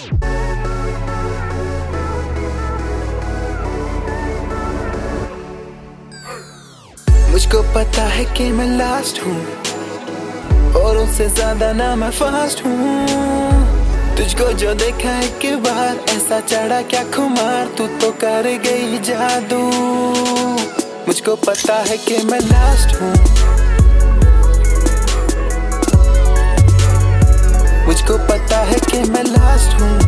मुझको पता है कि मैं लास्ट हूँ और उससे ज्यादा ना मैं फास्ट हूँ। तुझको जो देखा है कि बार ऐसा चढ़ा क्या खुमार, तू तो कर गई जादू। मुझको पता है कि मैं लास्ट हूँ, मुझको पता है कि मैं लास्ट हूँ।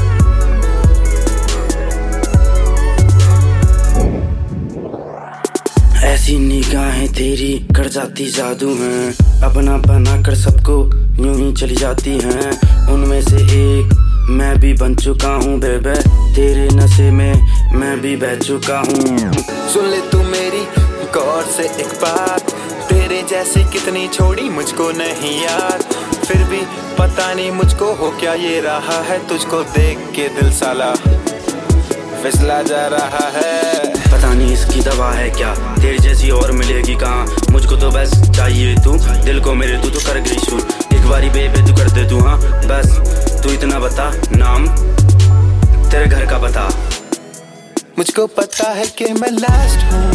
ऐसी निगाहें तेरी कर जाती जादू हैं, अपना बना कर सबको यूं ही चली जाती हैं। उनमें से एक मैं भी बन चुका हूँ बेबे, तेरे नशे में मैं भी बह चुका हूँ। सुन ले तू मेरी गौर से एक बात, तेरे जैसी कितनी छोड़ी मुझको नहीं याद। फिर भी पता नहीं मुझको हो क्या ये रहा है, तुझको देख के दिल साला फिसला जा रहा है। पता नहीं इसकी दवा है क्या, तेरी जैसी और मिलेगी कहाँ। मुझको तो बस चाहिए तू, दिल को मेरे तू तो कर गई शूट। एक बारी बेबे तू कर दे तू, हाँ बस तू इतना बता, नाम तेरे घर का बता। मुझको पता है कि मैं लास्ट हूँ,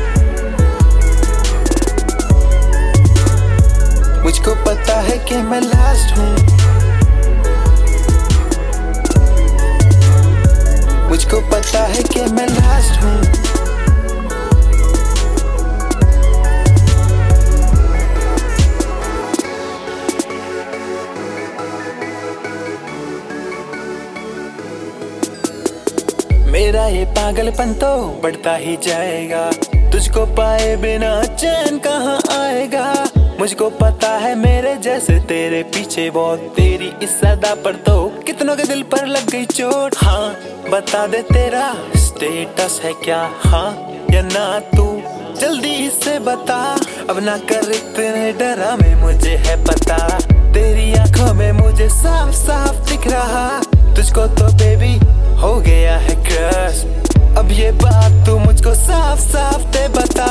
मुझको पता है कि मैं लास्ट हूँ, मुझको पता है कि मैं लास्ट हूँ। मेरा ये पागलपन तो बढ़ता ही जाएगा, तुझको पाए बिना चैन कहाँ आएगा। मुझको पता है मेरे जैसे तेरे पीछे बहुत, तेरी इस अदा पर तो कितनों के दिल पर लग गई चोट। हाँ बता दे तेरा स्टेटस है क्या, हाँ या ना, तू जल्दी से बता। अब ना कर इतने डरावे, मुझे है पता तेरी आंखों में मुझे साफ साफ दिख रहा। तुझको तो बेबी हो गया है क्रश, अब ये बात तू मुझको साफ साफ दे बता।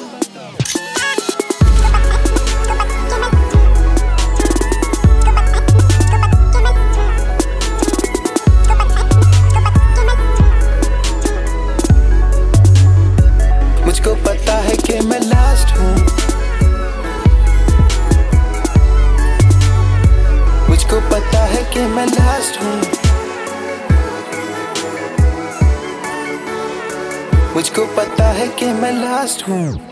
मुझको पता है कि मैं लास्ट हूँ, मुझको पता है कि मैं लास्ट हूँ, मुझको पता है कि मैं लास्ट हूँ।